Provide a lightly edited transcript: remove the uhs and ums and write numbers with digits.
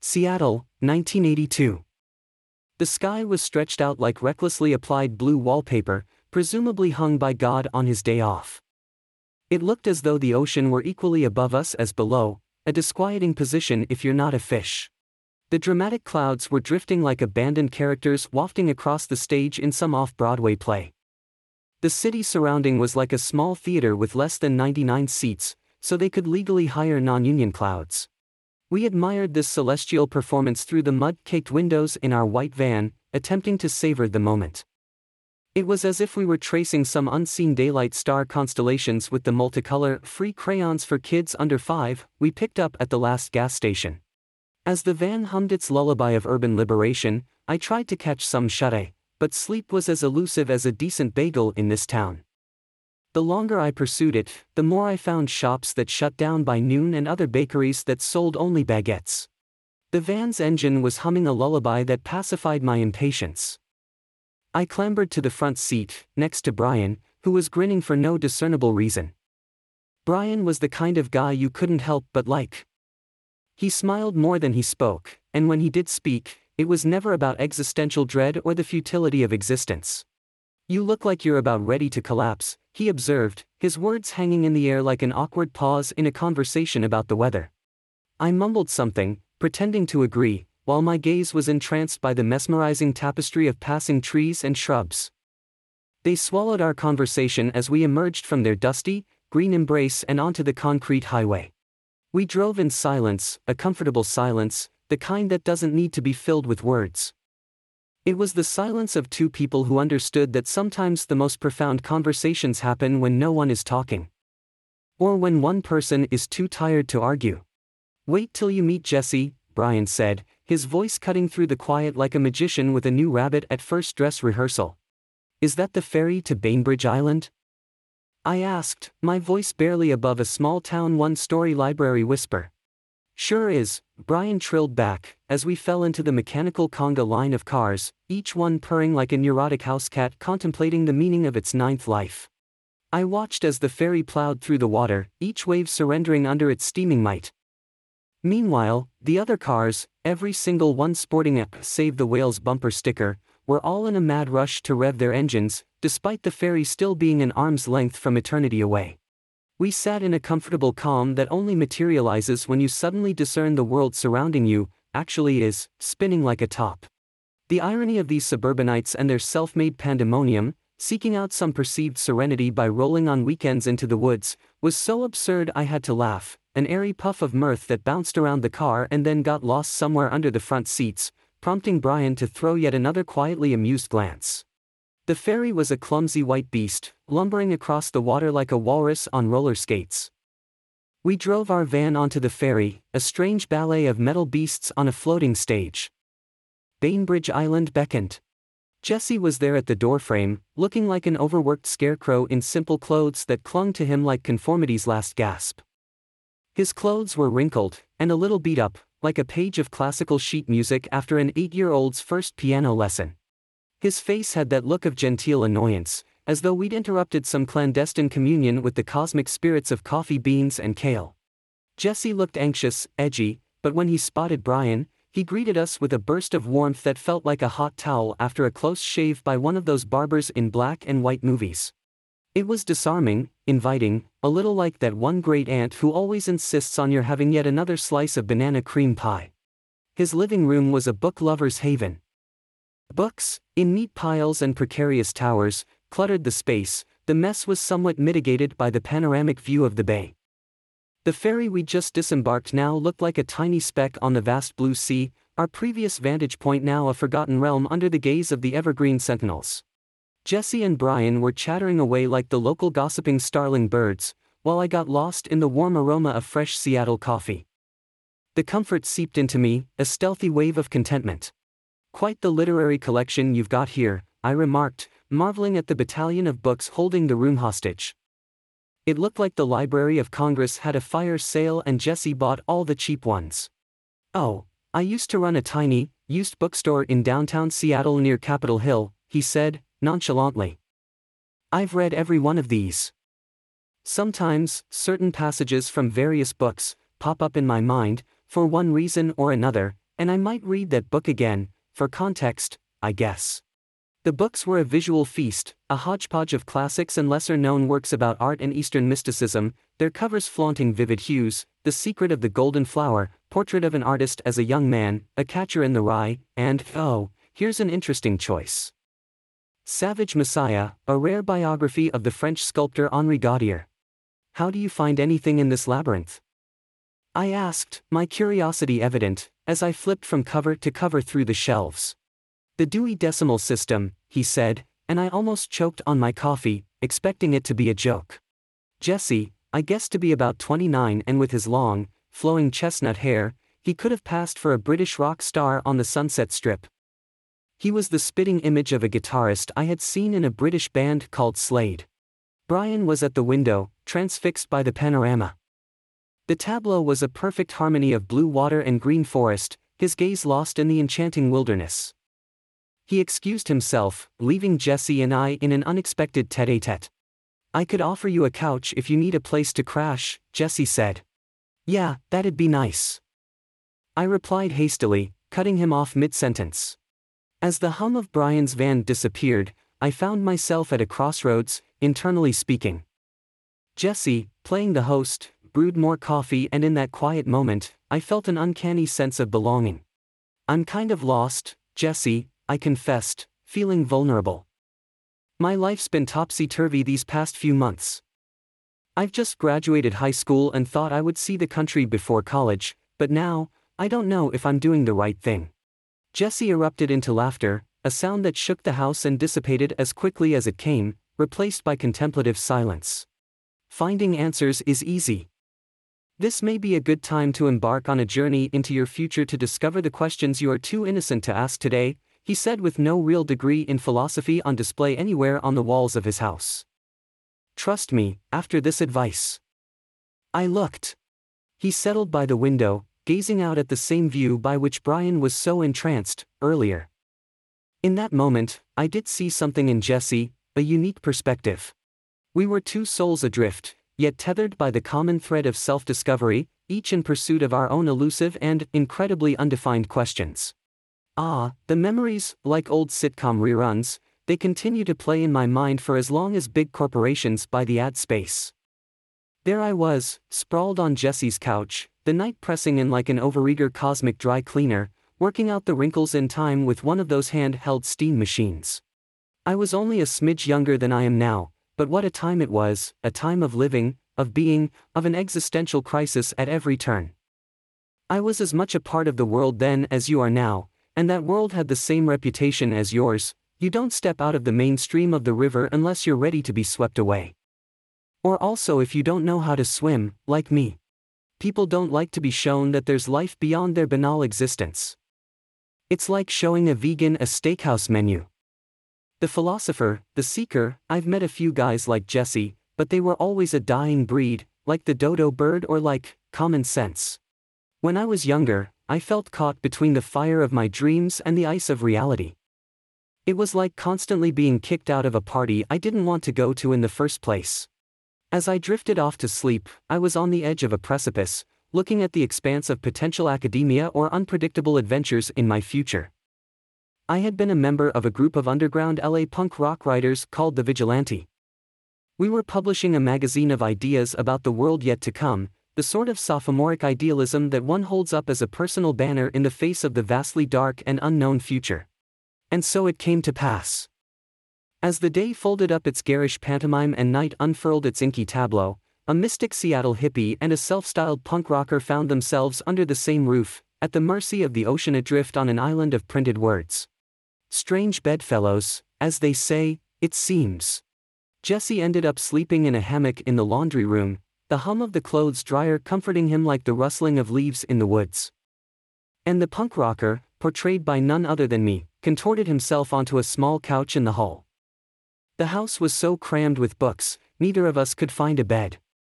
Seattle, 1982. The sky was stretched out like recklessly applied blue wallpaper, presumably hung by God on his day off. It looked as though the ocean were equally above us as below, a disquieting position if you're not a fish. The dramatic clouds were drifting like abandoned characters wafting across the stage in some off-Broadway play. The city surrounding was like a small theater with less than 99 seats, so they could legally hire non-union clouds. We admired this celestial performance through the mud-caked windows in our white van, attempting to savor the moment. It was as if we were tracing some unseen daylight star constellations with the multicolor, free crayons for kids under 5 we picked up at the last gas station. As the van hummed its lullaby of urban liberation, I tried to catch some shut-eye, but sleep was as elusive as a decent bagel in this town. The longer I pursued it, the more I found shops that shut down by noon and other bakeries that sold only baguettes. The van's engine was humming a lullaby that pacified my impatience. I clambered to the front seat, next to Brian, who was grinning for no discernible reason. Brian was the kind of guy you couldn't help but like. He smiled more than he spoke, and when he did speak, it was never about existential dread or the futility of existence. "You look like you're about ready to collapse," he observed, his words hanging in the air like an awkward pause in a conversation about the weather. I mumbled something, pretending to agree, while my gaze was entranced by the mesmerizing tapestry of passing trees and shrubs. They swallowed our conversation as we emerged from their dusty, green embrace and onto the concrete highway. We drove in silence, a comfortable silence, the kind that doesn't need to be filled with words. It was the silence of two people who understood that sometimes the most profound conversations happen when no one is talking. Or when one person is too tired to argue. "Wait till you meet Jesse," Brian said, his voice cutting through the quiet like a magician with a new rabbit at first dress rehearsal. "Is that the ferry to Bainbridge Island?" I asked, my voice barely above a small-town one-story library whisper. "Sure is," Brian trilled back, as we fell into the mechanical conga line of cars, each one purring like a neurotic housecat contemplating the meaning of its ninth life. I watched as the ferry plowed through the water, each wave surrendering under its steaming might. Meanwhile, the other cars, every single one sporting a Save the Whales bumper sticker, were all in a mad rush to rev their engines, despite the ferry still being an arm's length from eternity away. We sat in a comfortable calm that only materializes when you suddenly discern the world surrounding you actually is spinning like a top. The irony of these suburbanites and their self-made pandemonium, seeking out some perceived serenity by rolling on weekends into the woods, was so absurd I had to laugh, an airy puff of mirth that bounced around the car and then got lost somewhere under the front seats, prompting Brian to throw yet another quietly amused glance. The ferry was a clumsy white beast, lumbering across the water like a walrus on roller skates. We drove our van onto the ferry, a strange ballet of metal beasts on a floating stage. Bainbridge Island beckoned. Jesse was there at the doorframe, looking like an overworked scarecrow in simple clothes that clung to him like conformity's last gasp. His clothes were wrinkled, and a little beat up, like a page of classical sheet music after an 8-year-old's first piano lesson. His face had that look of genteel annoyance, as though we'd interrupted some clandestine communion with the cosmic spirits of coffee beans and kale. Jesse looked anxious, edgy, but when he spotted Brian, he greeted us with a burst of warmth that felt like a hot towel after a close shave by one of those barbers in black and white movies. It was disarming, inviting, a little like that one great aunt who always insists on your having yet another slice of banana cream pie. His living room was a book lover's haven. Books, in neat piles and precarious towers, cluttered the space. The mess was somewhat mitigated by the panoramic view of the bay. The ferry we'd just disembarked now looked like a tiny speck on the vast blue sea, our previous vantage point now a forgotten realm under the gaze of the evergreen sentinels. Jesse and Brian were chattering away like the local gossiping starling birds, while I got lost in the warm aroma of fresh Seattle coffee. The comfort seeped into me, a stealthy wave of contentment. "Quite the literary collection you've got here," I remarked, marveling at the battalion of books holding the room hostage. It looked like the Library of Congress had a fire sale and Jesse bought all the cheap ones. "Oh, I used to run a tiny, used bookstore in downtown Seattle near Capitol Hill," he said, nonchalantly. "I've read every one of these." Sometimes, certain passages from various books pop up in my mind, for one reason or another, and I might read that book again, for context, I guess. The books were a visual feast, a hodgepodge of classics and lesser-known works about art and Eastern mysticism, their covers flaunting vivid hues, The Secret of the Golden Flower, Portrait of an Artist as a Young Man, A Catcher in the Rye, and, oh, here's an interesting choice. Savage Messiah, a rare biography of the French sculptor Henri Gaudier. How do you find anything in this labyrinth? I asked, my curiosity evident, as I flipped from cover to cover through the shelves. The Dewey Decimal System, he said, and I almost choked on my coffee, expecting it to be a joke. Jesse, I guess to be about 29 and with his long, flowing chestnut hair, he could have passed for a British rock star on the Sunset Strip. He was the spitting image of a guitarist I had seen in a British band called Slade. Brian was at the window, transfixed by the panorama. The tableau was a perfect harmony of blue water and green forest, his gaze lost in the enchanting wilderness. He excused himself, leaving Jesse and I in an unexpected tête-à-tête. I could offer you a couch if you need a place to crash, Jesse said. Yeah, that'd be nice. I replied hastily, cutting him off mid-sentence. As the hum of Brian's van disappeared, I found myself at a crossroads, internally speaking. Jesse, playing the host, brewed more coffee, and in that quiet moment, I felt an uncanny sense of belonging. I'm kind of lost, Jesse, I confessed, feeling vulnerable. My life's been topsy-turvy these past few months. I've just graduated high school and thought I would see the country before college, but now, I don't know if I'm doing the right thing. Jesse erupted into laughter, a sound that shook the house and dissipated as quickly as it came, replaced by contemplative silence. Finding answers is easy. This may be a good time to embark on a journey into your future to discover the questions you are too innocent to ask today, he said with no real degree in philosophy on display anywhere on the walls of his house. Trust me, after this advice. I looked. He settled by the window, gazing out at the same view by which Brian was so entranced, earlier. In that moment, I did see something in Jesse, a unique perspective. We were two souls adrift, yet tethered by the common thread of self-discovery, each in pursuit of our own elusive and incredibly undefined questions. Ah, the memories, like old sitcom reruns, they continue to play in my mind for as long as big corporations buy the ad space. There I was, sprawled on Jesse's couch, the night pressing in like an overeager cosmic dry cleaner, working out the wrinkles in time with one of those hand-held steam machines. I was only a smidge younger than I am now, but what a time it was, a time of living, of being, of an existential crisis at every turn. I was as much a part of the world then as you are now, and that world had the same reputation as yours. You don't step out of the mainstream of the river unless you're ready to be swept away. Or also if you don't know how to swim, like me. People don't like to be shown that there's life beyond their banal existence. It's like showing a vegan a steakhouse menu. The philosopher, the seeker, I've met a few guys like Jesse, but they were always a dying breed, like the dodo bird or like common sense. When I was younger, I felt caught between the fire of my dreams and the ice of reality. It was like constantly being kicked out of a party I didn't want to go to in the first place. As I drifted off to sleep, I was on the edge of a precipice, looking at the expanse of potential academia or unpredictable adventures in my future. I had been a member of a group of underground LA punk rock writers called The Vigilante. We were publishing a magazine of ideas about the world yet to come, the sort of sophomoric idealism that one holds up as a personal banner in the face of the vastly dark and unknown future. And so it came to pass. As the day folded up its garish pantomime and night unfurled its inky tableau, a mystic Seattle hippie and a self-styled punk rocker found themselves under the same roof, at the mercy of the ocean adrift on an island of printed words. Strange bedfellows, as they say, it seems. Jesse ended up sleeping in a hammock in the laundry room, the hum of the clothes dryer comforting him like the rustling of leaves in the woods. And the punk rocker, portrayed by none other than me, contorted himself onto a small couch in the hall. The house was so crammed with books, neither of us could find a bed.